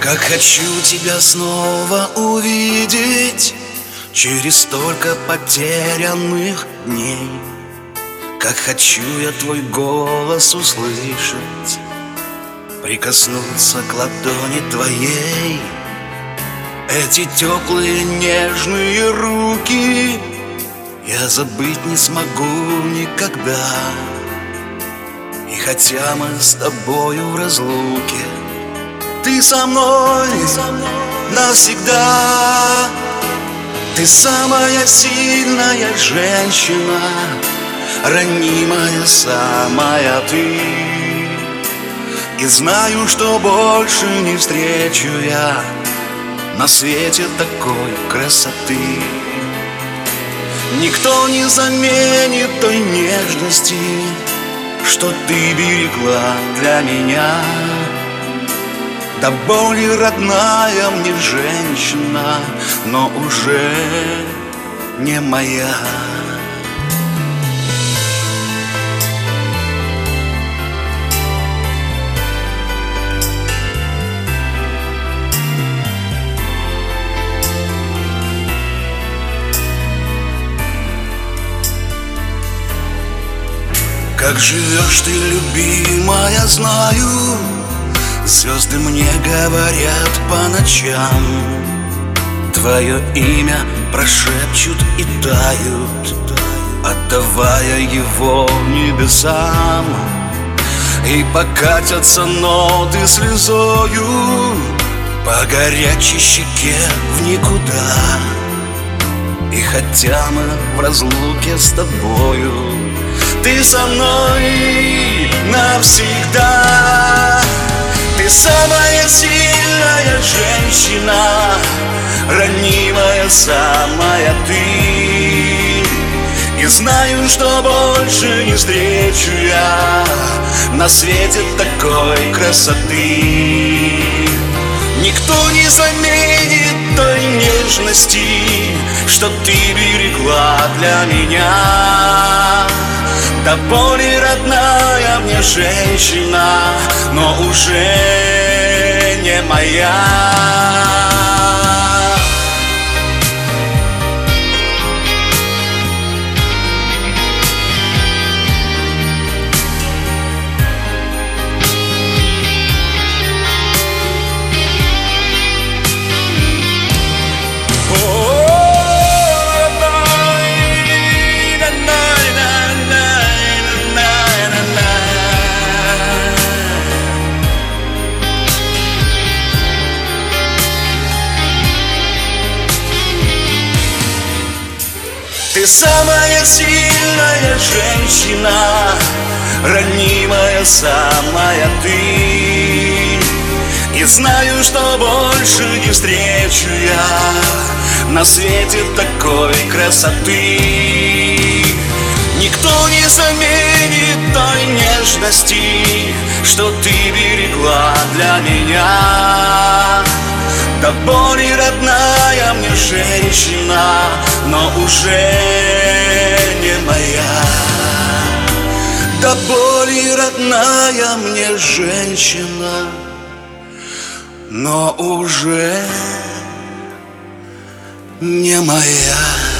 Как хочу тебя снова увидеть через столько потерянных дней. Как хочу я твой голос услышать, прикоснуться к ладони твоей. Эти теплые нежные руки я забыть не смогу никогда. И хотя мы с тобою в разлуке, ты со мной навсегда. Ты самая сильная женщина, ранимая самая ты. И знаю, что больше не встречу я на свете такой красоты. Никто не заменит той нежности, что ты берегла для меня. До боли родная мне женщина, но уже не моя. Как живешь ты, любимая, знаю. Звезды мне говорят по ночам, твое имя прошепчут и тают, отдавая его небесам. И покатятся ноты слезою по горячей щеке в никуда. И хотя мы в разлуке с тобою, ты со мной навсегда. Ты самая сильная женщина, ранимая самая ты. И знаю, что больше не встречу я на свете такой красоты. Никто не заменит той нежности, что ты берегла для меня. До боли родная мне женщина, но уже не моя. Ты самая сильная женщина, ранимая самая ты. И знаю, что больше не встречу я на свете такой красоты. Никто не заменит той нежности, что ты берегла для меня. До боли родная мне женщина, но уже не моя. До боли родная мне женщина, но уже не моя.